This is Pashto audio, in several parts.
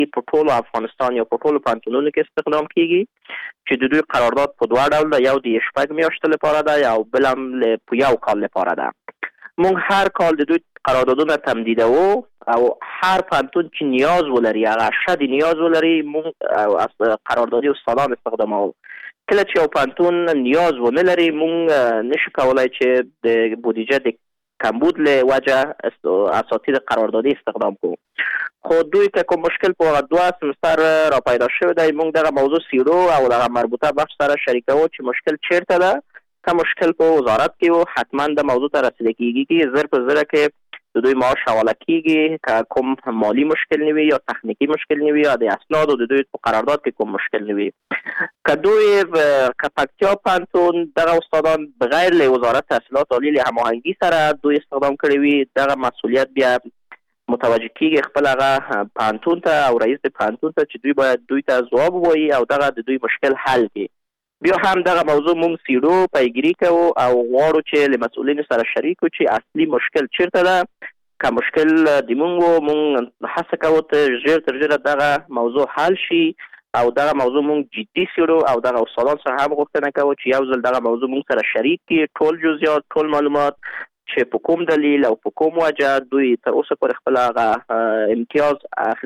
په ټولو افغانستان یا په ټولو پوهنتونونو کې استخدام کیږي چې د دوی قرارداد په دوه ډول ده، یو د 6 میاشتو لپاره ده او بل هم په یو کال لپاره ده. مونږ هر کال د دوی قراردادونه تمدیدوو او هر پوهنتون چې نیاز ولري، هغه شد نیاز ولري، مونږ قراردادي استادان استخداموو. کله چې یو پوهنتون نیاز ونه لري، مونږ نشو کولای چې د بودیجه د کمبود له وجه اساتید قراردادی استخدام کو. خو دوی که کوم مشکل په دوه سمستر را پیدا شوی دی، موږ دغه موضوع سیرو او دغه مربوطه بخش سره شریکو چې مشکل چیرته ده. که مشکل په وزارت کې و، حتما د موضوع ته رسیدګي کیږي چې زر په زر کې د دوی معاش حواله کیږي. که کوم مالی مشکل نه وي یا تخنیکی مشکل نه وي یا د اسناد او د دوی په قرارداد کې کوم مشکل نه وي، که دوی کپکتیا پوهنتون دغه استادان بغیر له وزارت تحصیلات عالی له هماهنګي سره دوی استخدام کړی وي، دغه مسئولیت بیا متوجه کیږي خپل هغه پوهنتون ته او رئیس د پوهنتون ته چې دوی باید دوی ته ځواب ووایي او دغه د دوی مشکل حل کړي. بیا هم دغه موضوع مونږ سیرو پیگیری کوو او غواړو چې له مسؤلینو سره شریک وو چې اصلي مشکل چیرته ده. که مشکل د مونږ هڅه کوو ته ژر تر ژره دغه موضوع حل شي او دغه موضوع مونږ جدي سیرو او دغه استادان سره هم غوښتنه کوو چې یو ځل دغه موضوع مونږ سره شریک کړي، ټول جزئیات، ټول معلومات چې په کوم دلیل او په کوم وجه دوی تر اوسه پر خپل هغه امتیاز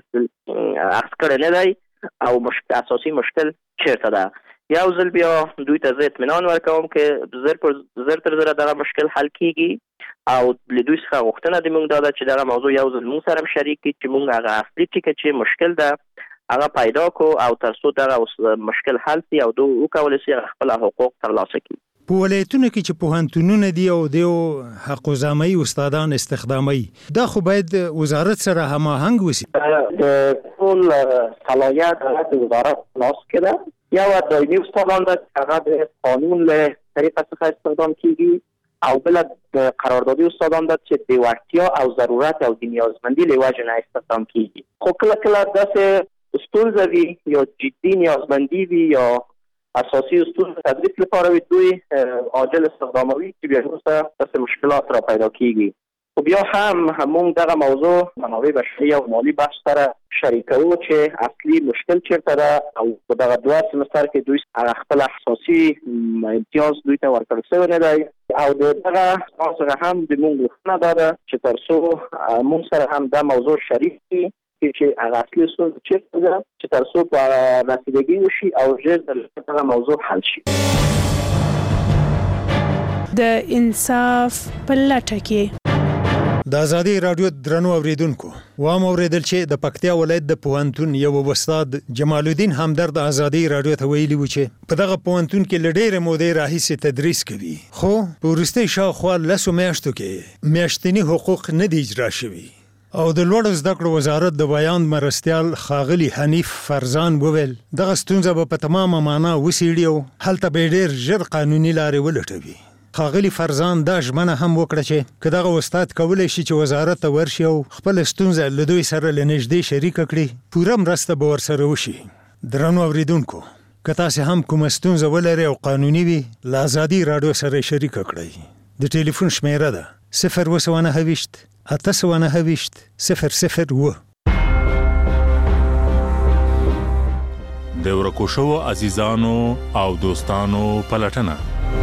اخذ کړی نه دی او اساسي مشکل چیرته ده. یو ځل بیا دوی ته زه اطمینان ورکوم چې زر تر زره دغه مشکل حل کیږي او له دوی څخه غوښتنه د موږ دا ده چې دغه موضوع یو ځل موږ سره شریک کړي چې موږ هغه اصلي ټکي چې مشکل ده هغه پیدا کو او تر څو دغه مشکل حل شي او دوی وکولای شي خپل حقوق ترلاسه کړي. په ولایتونو کې چې پوهنتونونه دي او د حق زامي استادان استخدامي، دا خو باید وزارت سره هماهنګ وسی. د ټول صلاحیت د وزارت لاس کې ده. یو دایمي استادان ده چې هغه د قانون له طریقه څخه استخدام کیږي او بل د قراردادي استادان ده چې د وړتیا او ضرورت او د نیازمندي له وجې نه استخدام کیږي. خو کله کله داسې ستونزه وي یا جدي نیازمندي وي یا اساسي ستونزه تدریس لپاره وي، دوی عاجل استخداموي چې بیا وروسته داسې مشکلات را پیدا کیږي. خو بیا هم موږ دغه موضوع منابع بشري او مالي بخش سره شریکوو چې اصلي مشکل چیرته ده او په دغه دوه سمستر کې دوی هغه خپل اساسي امتیاز دوی ته ورکړل شوی نه دی او دغه څنګه هم د موږ غوښتنه ده چې تر څو موږ سره هم دا موضوع شریک کړي چې هغه اصلي ستونزه چیرته ده چې تر څو په رسیدګي وشي او ژر دغه موضوع حل شي. د انصاف په لټه کې د ازادي رادیو درنو اوریدونکو، وام اوریدل چې د پکتیا ولایت د پوهنتون یو استاد جمال الدین همدرد ازادي رادیو ته ویلي و چې په دغه پوهنتون کې لډېره مودې راهیسې تدریس کوي، خو په وروستي شاوخوا 10 میاشتو کې میاشتني حقوق نه دي اجرا شوي. او د لوړ زده کړو وزارت د بیان مرستیال ښاغلي حنیف فرزان وویل دغه ستونزه به په تمامه معنا وڅېړي او هلته به ډېر ژر قانوني لارې ولټوي. ښاغلي فرزان دا ژمنه هم وکړه چې که دغه استاد کولی شي چې وزارت ته ورشي او خپل ستونزه له دوی سره له نږدې شریکه کړي، پوره مرسته به ورسره وشي. درنو اوریدونکو، که تاسې هم کومه ستونزه ولرئ او قانوني وي، له ازادي راډیو سره شریکه کړئ. د ټلیفون شمیره ده 029 829 002. د ورکو شوو عزیزانو او دوستانو پلټنه.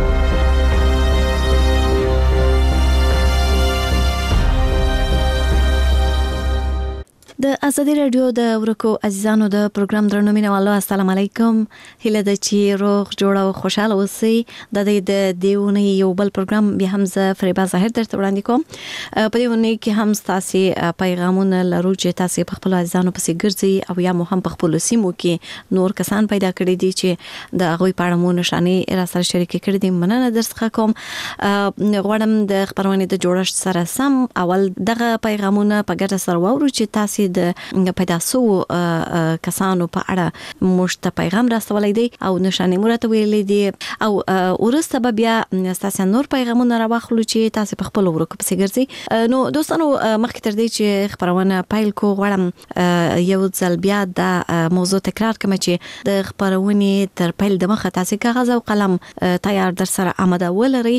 د ازادي رادیو د ورکو عزیزانو د پروګرام درنو مینوالو، السلام علیکم. هیله ده چې روغ جوړ او خوشاله اوسئ. د دیونه یو بل پروګرام بیا هم زه فریبا ظاهر درته وړاندې کوم. په دې ونه کې هم تاسو پیغامونه لرو چې تاسو په خپل عزیزانو پسې ګرځي او یا مو هم په خپل سیمو کې نور کسان پیدا کړی دي چې د هغوی په اړه مو نشانې را سره شریک کړي دي. مننه درڅخه کوم. غواړم د خبرونه د جوړښت سره سم اول دغه پیغامونه په ګډه سره واورو چې تاسو د پیدا سو کسانو په اړه مشت پیغام راستولای دي او نشانې مرته ویلې دي او ورسته به بیا تاسو نور پیغامونه راوخلو چې تاسو په خپل ورکو پسې ګرځي. نو دوستانو، مخکې تر دې چې خبرونه پیل کو، غواړم یو ځل بیا د موضوع تکرار کوم چې د خبرونه تر پیل د مخه تاسو کاغذ او قلم تیار در سره آماده ولرئ،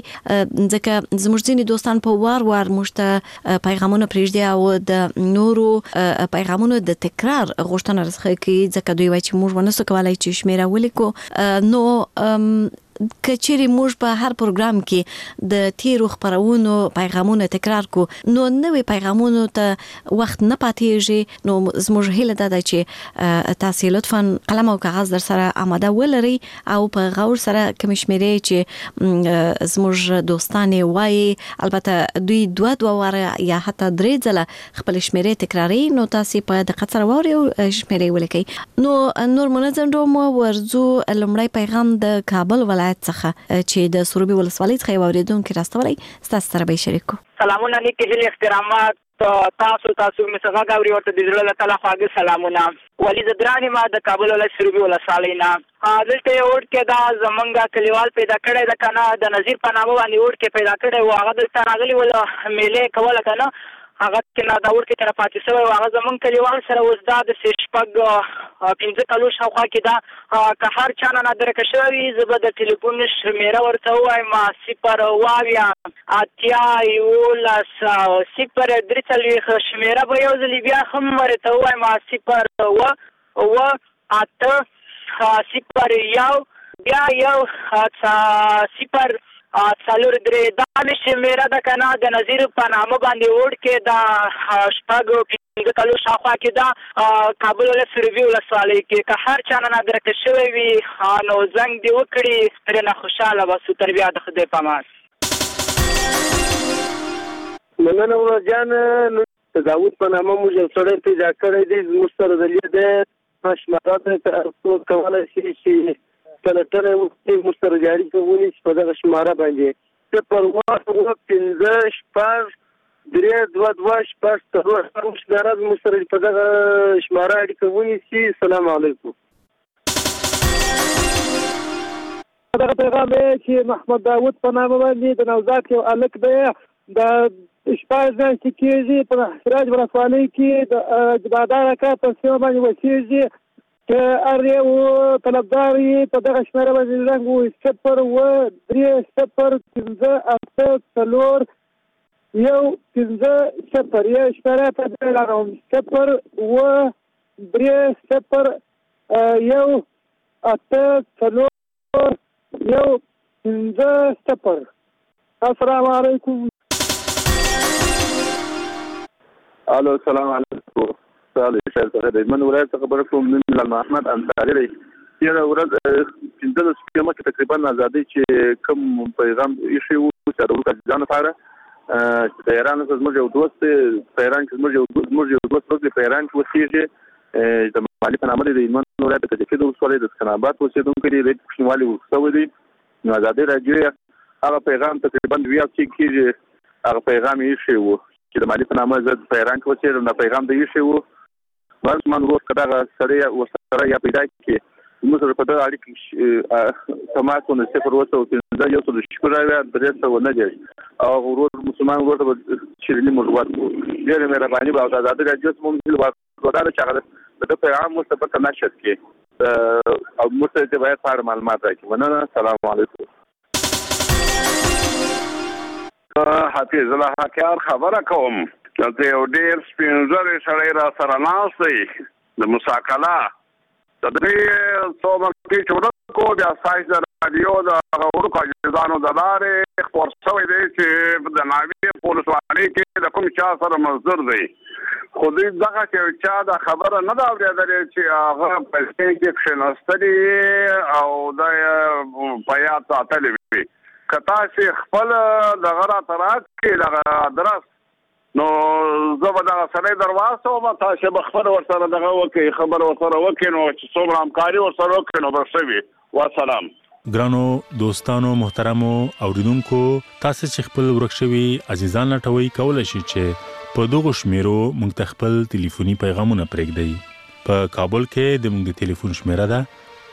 ځکه زموږ ځینې دوستان په وار مشت پیغامونه پرېږدي او د نورو پیغامونو د تکرار غوښتنه راڅخه کوي ځکه دوی وایي چې موږ ونسو کولای چې شمیره ولیکو. نو کچېرې موږ په هر پروګرام کې د تیرو خبرونو پیغامونه تکرار کو نو نوې پیغامونو ته وخت نه پاتېږي. نو زموږ هیله ده چې تاسو لطفاً قلم او کاغذ در سره آماده ولرئ او په غور سره کوم شمیرې چې زموږ دوستان وایي البته دوی دوه واره یا حتی 3 ځله خپل شمیرې تکراري نو تاسو په دقت سره واورئ او شمیرې ولیکئ. نو نور منظم ډوم ورزو لمړی پیغام د کابل ولایت څخه چې د سروبي ولسوالۍ څخه اوریدونکو راستولای تاسو سره به شریکو. سلامونه نیکه هلي احترامات تاسو مسغه غوړي ورته د زړه له تعالی خواږه سلامونه. ولی زدرانی ما د کابل ولایت سروبي ولسوالۍ نه دلته وړ کې دا زمونږه کلیوال پیدا کړی د کنه د نظیر په نامه باندې وړ کې پیدا کړی و هغه دلته راغلی ول میلې کوله کنه هغه کنا دا وړ کې تر پاتې شوی هغه زمون کلیوال سره وزدا د شپږ 15 کلو شاوخوا کې دا که هر چا نه درکه شوی زبر د ټلیفون شمیره ورته وایم 0 واویا اتیا یولس 0 درڅلوي شمیره به یو ځل بیا هم ورته وایم 0 و اته 0 یو بیا یو 0 څلور درې دا شمیره د کنه د نظیر په نامه باندې وړ کې دا شپږ 15 کلو شاوخوا کې دا کابل ولایت سروبي ولسوالۍ کې که هر چا نه درکه شوی وي نو زنګ دې وکړي ترېنه خوشحاله به تر بیا د خدای په امان. مننه ورجان داود په نامه موږ یو سړی پیدا کړی دی زموږ سره د لید شمارات ته کولای شي چې کلتر موږ سره جاري کوي چې په دغه شماره باندې ته پر وخت 15 شپږ 3 2 2 شپږ 3 شماره موږ سره په دغه شماره اړیکه ونیسي. السلام علیکم. دغه پیغام چې محمد داود په نامه باندې د نوزاد یو الک دی د شپږ ځان چې کېږي په سراج ولسوالۍ کې د بادار کا په سیمه باندې وسیږي که ار یو طلبدار یې په دغه شمېره باندې زنګ ووایي 0 3 0 15 8 4 یو 15 0 یو شمېره په دې لرم 0 و 3 0 یو 8 4 یو 15 0. السلام علیکم. الو السلام علیکم. صالح شهر د من ولایت خبر کوم من محمد انصاری دی. یره ورځ 15 سپتمبر کې تقریبا آزادۍ چې کوم پیغام یې شو چې د ولکان لپاره په ایران کې زموږ یو دوست په ایران کې زموږ یو دوست په ایران کې وسیږي د مالی په نامه د ایمان ولایت کې د ولسوالۍ د سکناباد اوسېدونکو دی د کوچنیوالي ورسوي دی. نو آزادۍ راډیو هغه پیغام تقریبا 2 کېږي هغه پیغام یې شو چې د مالی په نامه زه په ایران کې وسیږم نو پیغام دی یې شو ورس من ورو کډه سره وسره یا پیدا کې موږ سره په دغه اړیکه تماسونه 0 وسو د یو څه شکر راوړل درته ونه دی او ورور مسلمان ورته چې موږ ورته ډېر مهرباني او د آزادۍ راډیو موږ وداره چې د پیغام مستفاد نشد کې او مستفاد باید فار معلومات راکړي. ونه السلام علیکم. حافظ الله حکار خبره کوم چې یو ډېر سپینځري سړی را سره ناست دی د مساکله د دې څو مخکې چې کو بیا سایز د راډیو د ورکو اجزانو د لارې خپور شوی دی چې د ناوې په ولسوالۍ کې د کوم چا سره مصدر دی خو دې دغه چې چا د خبره نه دا اورېدلې چې هغه په سټیج کې کښېناستلي او د په یاد ساتلي وي که تاسې خپل دغه راته راکړي دغه ادرس نو زه به دغه سړی در واستوم تاسې به خبره ورسره دغه وکړئ خبره ورسره وکړئ نو چې څومره همکاري ورسره وکړئ نو به ښه وي. والسلام. ګرانو دوستانو محترمو اوریدونکو تاسو چې خپل ورک شوي عزیزان لټوي کولای شئ چې په دغه شمیرو موږ ته خپل ټلیفوني پیغامونه پرېږدئ. په کابل کې د موږ ټلیفون شمیره ده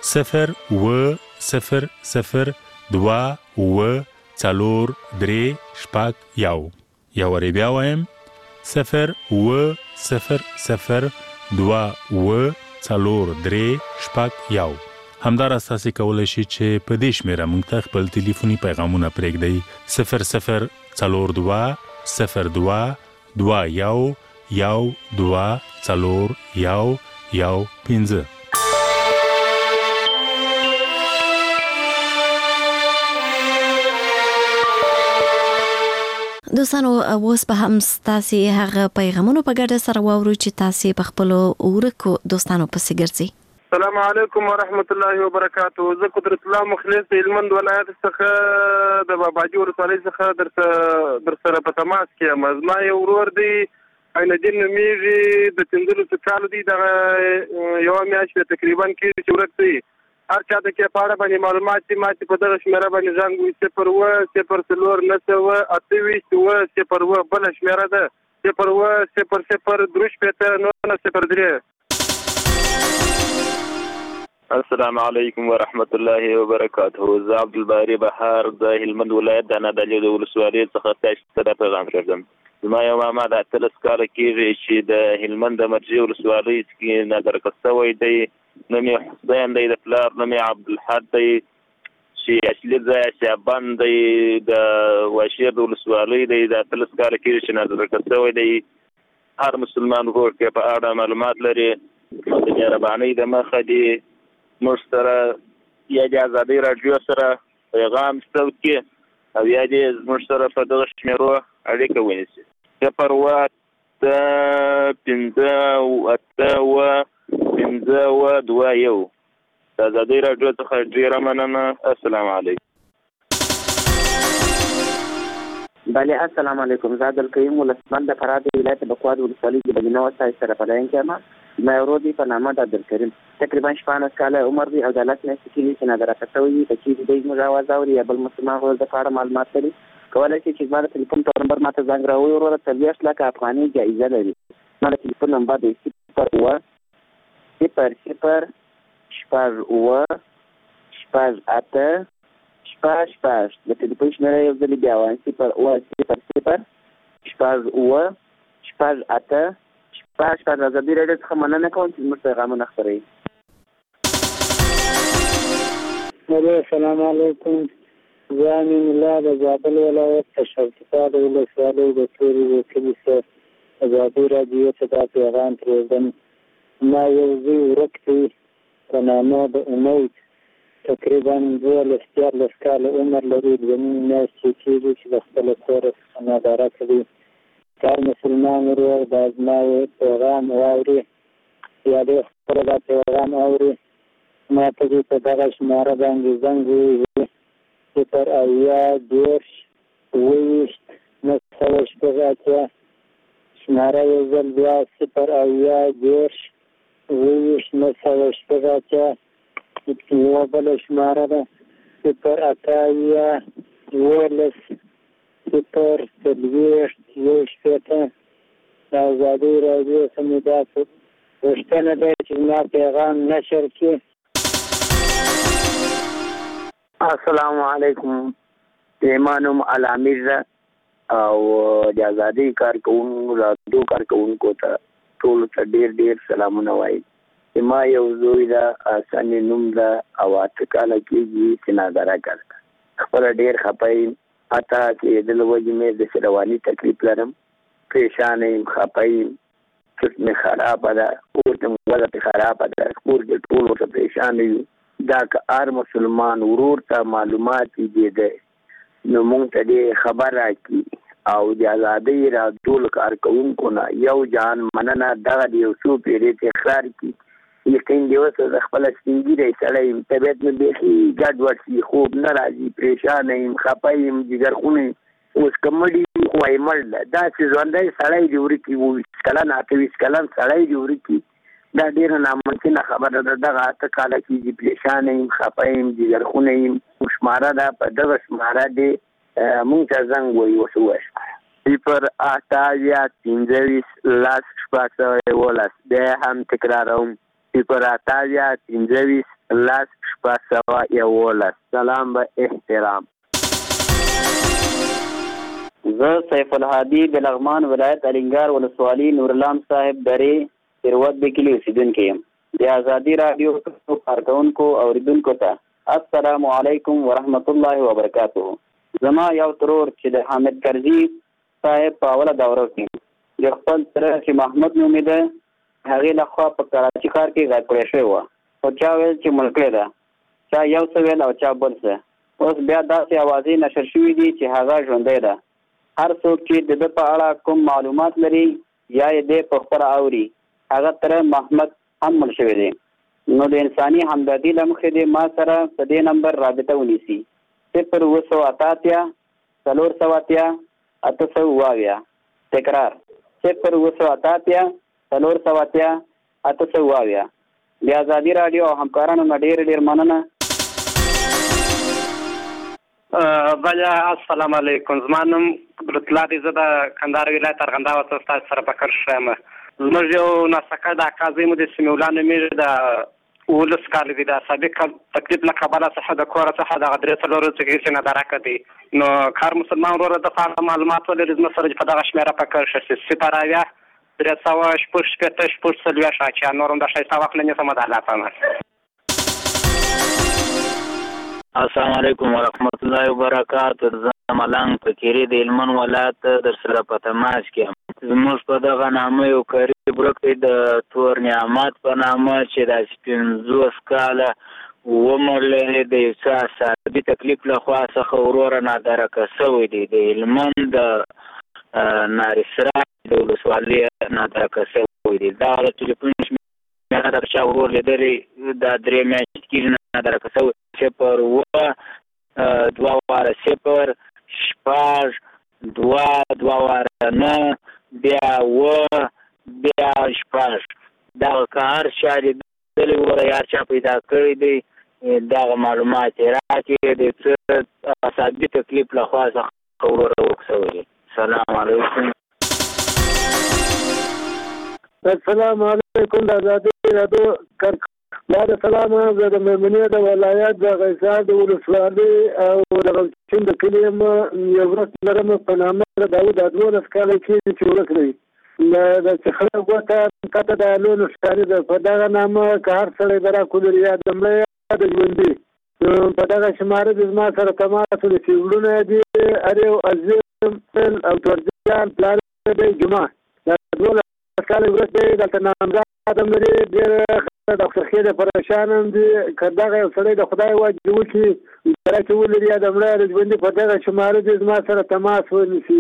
0 2 و 4 3 شپږ یو یا ورې بیا وایم 0 و 0 2 و 4 3 شپږ یو. همدار اساسي کولای شي چې په دې شمیره موږ ته خپل ټلیفوني پیغامونه پرېږدئ 0 4 2 0 2 2 1 1 2 4 1 1 5. دوستانو اوس به هم تاسو هغه پیغامونه په ګډه سره واورو چې تاسو په خپل ورکو دوستانو پسې ګرځي. السلام علیکم ورحمت الله وبرکاته. زه قدرت الله مخلص هلمند ولایت څخه د باباجي ولسوالۍ څخه در سره په تماس کې یم. زما یو ورور دی عینالدین نومیږي، د 15 کالو دی، دغه یوه میاشت تقریبا کې چې ورک دی. هر چا د کې په اړه باندې معلومات دي، ما چې په دغه شمېره باندې زنګ وي 0 بله شمېره ده 0 السلام علیکم ورحمت الله وبرکاته. زه عبدالباری بهار د هلمند ولایت د نادعلي د ولسوالۍ څخه تاسو ته پیغام راوړم. زما یو ماما د 13 کاله کېږي چې د هلمند د مرجې ولسوالۍ کې نظرکس شوی دی. نوم یې حسین دی، د پلار نوم یې عبدالحد دی، چې اصلي ځای شعبان دی، د واشیر د ولسوالۍ دی. د 13 کاله کېږي چې نظرکس شوی دی. هر مسلمان ورور کې په اړه معلومات لري، د مهربانۍ د مخه دی موږ سره یا د ازادۍ راډیو سره پیغام ستوکي او یا دې موږ سره په دغه شمېرو اړیکه ونیسي. 0 5 2 1 د ازادۍ راډیو څخه ډېره مننه. السلام علیکم. بله السلام علیکم. زه عبدالکریم ولسمند د فراه د ولایت بکواد ولسوالۍ د بلینه وسایل سره په لاین کې یم. زما یو ورور دی په نامه د عبدالکریم، تقریبا 14 کاله عمر دی او د 10 میاشتې کېږي چې نظرکس شوی وي. که چیرې دی زموږ اواز اوري یا بل مسلمان ورور د په اړه معلومات لري، کولی شي چې زما د ټلیفون نمبر ماته زنګ راووایي. وروره 40 لکه افغانۍ جایزه لري. زما د ټلیفون نمبر دی 0 0 0 شپږ 8 شپږ شپږ. د ټلیفون شمېره یو ځلې بیا وایم 0 0 0 شپږ 8 شپږ. د ازادۍ راډیو څخه مننه کوم چې زموږ پیغامونه خپروي. السلام علیکم. زه امین الله د زابل ولایت تشرفات ولسوالۍ د تورې د کلي څخه ازادۍ راډیو ته دا پیغام پرېږدم. ما یو زوی ورک دی په نامه د امید، تقریبا 12 کاله عمر لري. 2 میاشتې کېږي چې د خپل کور څخه نادارکه دی. هر مسلمان ورور دا زما پیغام واوري یا د خپل دا پیغام اوري، ما ته دې په دغه شماره باندې زنګ ووهي 0 0 20 9 شماره یو ځل بیا 0 0 20 9 یوه بله شماره ده 0 12 0 40 د ازادۍ راډیو څخه مې دا غوښتنه ده چې زما پیغام نشر کړي. السلام علیکم. زما نوم علامیر ده او د ازادۍ راډیو کارکوونکو ته ټولو ته ډېر سلامونه وایم. زما یو زوی ده، اسانې نوم ده او 8 کاله کېږي چې نادارکه ده. خپله ډېر خفه یم، حتی چې د لوږې مې د رواني تکلیف لرم، پریشانه یم، خفه یم، چوت مې خرابه ده، کور کې مې وضع پې خرابه ده، کور کې ټول ورته پریشانه یو. دا که هر مسلمان ورور ته معلومات کېدی نو موږ ته دې خبر راکړي او د ازادۍ راډیو کارکوونکو نه یو جهان مننه. دغه د یو څو پیرې تکرار کړي. یقین دی اوس زه خپله سپینګیری سړی یم، طبیعت مې بیخي ګډوډ شي، خوب نه راځي، پریشانه یم، خفه یم، جګرخونه اوس که مړي خو یې مړ ده. داسې ژوندی سړی دې ورکړي، 20 کلن 28 کلن سړی دې ورکړي. دا ډېره ناممکنه خبره ده. دغه 8 کاله کېږي، پریشانه یم، خفه یم، جګرخونه یم. شماره ده، په دغه شماره دې مونږ ته زنګ ووایي. اوس ووایه 0 8 15 10 بیا هم تکراروم 0 8 15 10 سلام به احترام. زه سیف الهادي د لغمان ولایت الینګار ولسوالۍ نورالام صاحب درې ثروت د کلي اوسیدونکی یم. د ازادۍ راډیو کارکوونکو اوریدونکو ته السلام علیکم ورحمت الله وبرکاته. زما یو ترور چې د حامد کرزي صاحب په اوله دوره کې د خپل سره چې محمود نومېده هغې لخوا په کراچي ښار کې ځای کړی شوی وه او چا ویل چې ملکړې ده، چا یو څه ویل او چا بل څه. اوس بیا داسې اوازې نشر شوي دي چې هغه ژوندی ده. هر څوک چې د ده په اړه کوم معلومات لري یا یې دی په خپله اوري، هغه تره محمد هم مړ شوی دی. نو د انساني همدردي له مخې دې ما سره په دې نمبر رابطه ونیسي 028 480 880. تکرار 028 480 880. د آزادي راډیو او همکارانو نه ډېر مننه. بله السلام علیکم. زما نوم لطلا دی، زه د کندهار ولایت ارغنداو څخه ستاسو سره په کار ښیم. زموږ یو ناسکه د اکا زوی مو د سمیع الله نومېږي، د 19 کاله دی. د سابق تکلیف له کبله څخه د کوره څخه دغه 3-4 ورځې کې هېڅ نه درکه دی. نو کار مسلمان وروره د فارم معلومات ولري زما سره په دغه شمېره په کار ښه 0 300 نور هم د ښایسته وخت نه نیسم د الله په امان. السلام علیکم ورحمت الله وبرکاتہ. زه ملنګ فقیري د هلمند ولایت در سره په تماس کې یم. زموږ په دغه نامه یو قریب ورک دی د تور نعمت په نامه چې د 50 کاله عمر لري، د یو څه اعصابي تکلیف له خوا څخه وروره نادرکه شوی دی. د هلمند د نارسرا د ولسوالۍ نادرکه شوی دی. دغه ټلیفون شمېره د چا ورور لیدلی دا 3 میاشتې کېږي نادرکه شوی. 0-2-0-6-2-2-9 بیا بیا 6. دغه که هر چا لیدلی وره یا چا پیدا کړی دی دغه معلومات یې راکړي. د څه اعصابي تکلیف له خوا څخه وروره ورک شوی دی. سلام علیکم. السلام علیکم. د آزادي راډیو دا د سلام زه د میمنې د ولایت د غیسار د ولسوالۍ او د غلچین د کلي یم. یو ورځ لرم په نامه د داود 12 کاله کېږي چې ورک دی. د چخړه ګوته کته د لونو ښکاري ده. په دغه نامه که هر سړی د راکولري یا د مړی یا د ژوندي په دغه شماره د زما سره تماس ولري چې وروڼه دي اریو عظیم او تورجان پلار دی جمعه د 12 کاله ورک دی. دلته نامزاد هم لري ډېر ډاکټر خیر پریشان هم دي. که دغه یو سړی د خدای واجب وکړي سره چې ولري یا د مړی د ژوندي په دغه شماره دې زما سره تماس ونیسي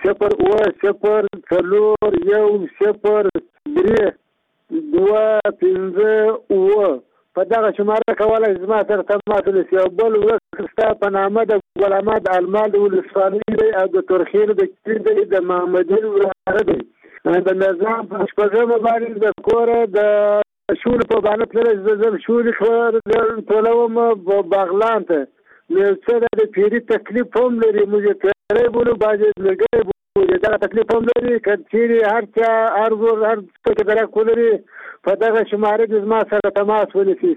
0-0-0-3-2-5-0 په دغه شماره کولی زما سره تماس ونیسي. او بل ورځ ستا په نامه د ګل احمد المال د ولسوالۍ دی او د تورخیل د کلي دی د محمدي وراره دی. د نظام په شپږمه باندې د کوره د شولې په باندې تللی زه شولې ټولوم باغلان ته. یو څه د پیري تکلیف هم لري. موږ پیری بولو بعضې لرګی بولو. دغه تکلیف هم لري. که چیرې هر چا هر زور هر څه کې درک ولري په دغه شماره کې زما سره تماس ونیسي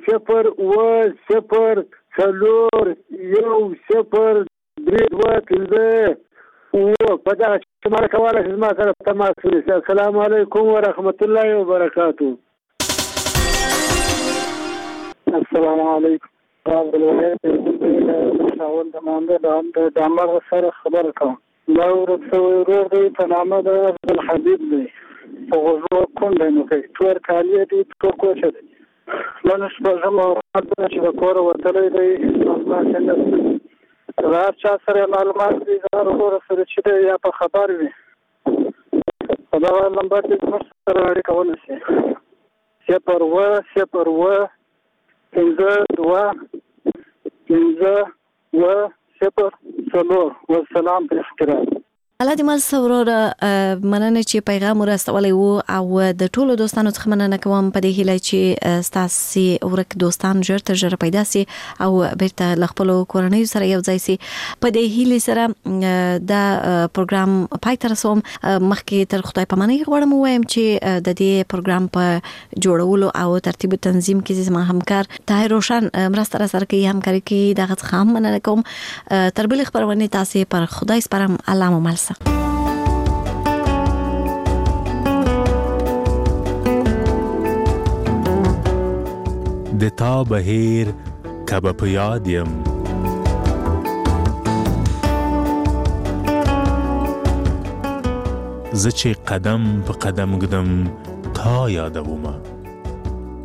0-0-0-3-2-5-0 په دغه شماره کولی شي زما سره تماس ونیسي. السلام علیکم ورحمت الله وبرکاتو. السلام علیکم. د ولایت شاول د مانده د عمر سره خبره کوم. دا ورک شوی ورور دی په نامه د عبدالحبیب دی. په غوږو کونډی نو کوي. تور کالي دي تور کوچه دی. نن شپږمه ورځ ده چې د کوره وتلی دی. د هر چا سره معلومات دي د هر ورور سره چې دی یا په خبر وي په دغه نمبر دې زموږ سره اړیکه ونیسي 0-0-5-2-5-0 والسلام په احترام. الله دې مل سورور مننه چې پیغام ورسولې وو او د ټولو دوستانو څخه مننه کوم په دې هیله چې تاسو ورک دوستان ژر تر ژره پیدا سي او بیرته خپل کورنۍ سره یو ځای سي. په دې هیله سره دا پروګرام پای ته رسوم. مخکې تر خدای پامانۍ غواړم وایم چې د دې پروګرام په جوړولو او ترتیب تنظیم کې زما همکار طاهر روشن مرسته سره کوي همکاري کوي. دغه څخه هم مننه کوم. تر بل خبرونه تاسو پر خدای سپارم. الله مو مل. د تا بهیر کبه په یاد یم. زه چې قدم په قدم ګدم تا یادومه